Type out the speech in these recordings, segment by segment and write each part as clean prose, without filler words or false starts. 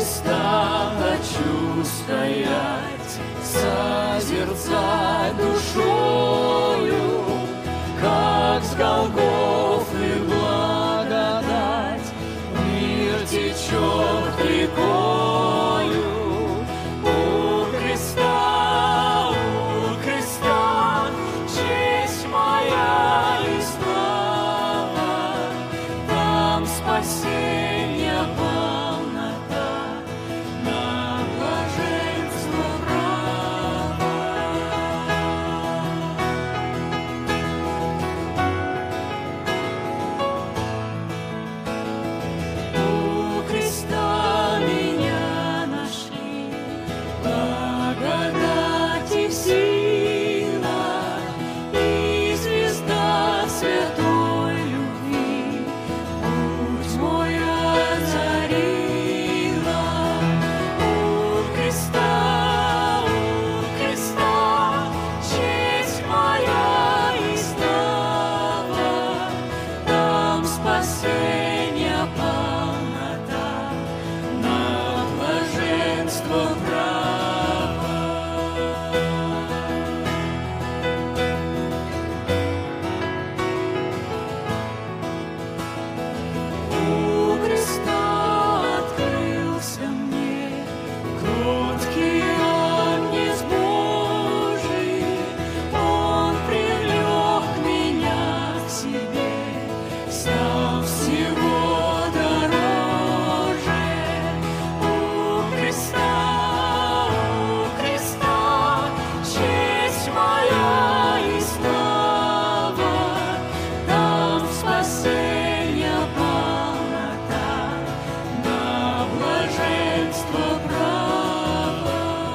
Христа хочу стоять, созерцать душою, как с Голгофы благодать, мир течет рекою. У креста, честь моя и слава, там спасение полнота, на блаженство право. У креста меня нашли, благодать и сила, и звезда святой любви путь мой озарила. У креста, честь моя и слава, там спасение полнота, на блаженство право. У креста открылся мне кроткий агнец Божий, он привлек меня к себе, став всего дороже. У креста, честь моя и слава, там спасение полнота, на блаженство право.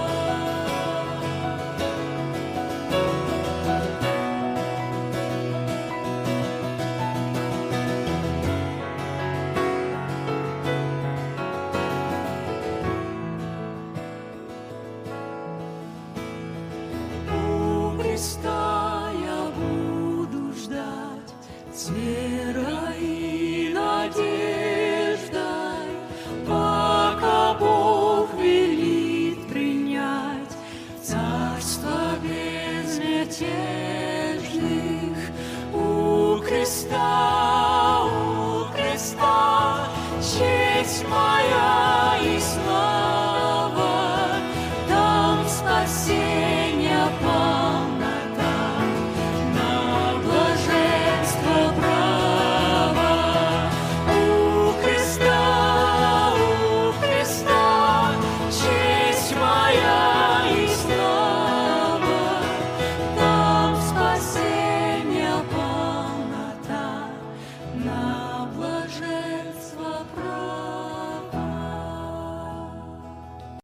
У креста я буду ждать с верой и надеждой, пока Бог велит принять в царство безмятежных. У креста